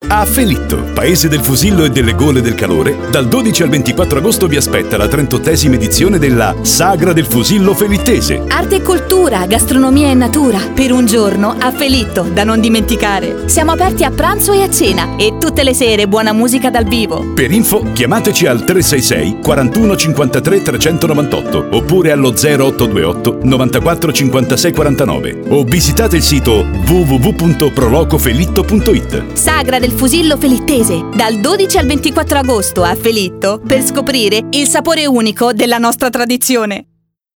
A Felitto, paese del fusillo e delle gole del calore, dal 12 al 24 agosto vi aspetta la 38esima edizione della Sagra del Fusillo Felittese. Arte e cultura, gastronomia e natura, per un giorno a Felitto, da non dimenticare. Siamo aperti a pranzo e a cena e tutte le sere buona musica dal vivo. Per info chiamateci al 366 41 53 398 oppure allo 0828 94 56 49 o visitate il sito www.prolocofelitto.it. Sagra del Fusillo Felittese, dal 12 al 24 agosto a Felitto, per scoprire il sapore unico della nostra tradizione.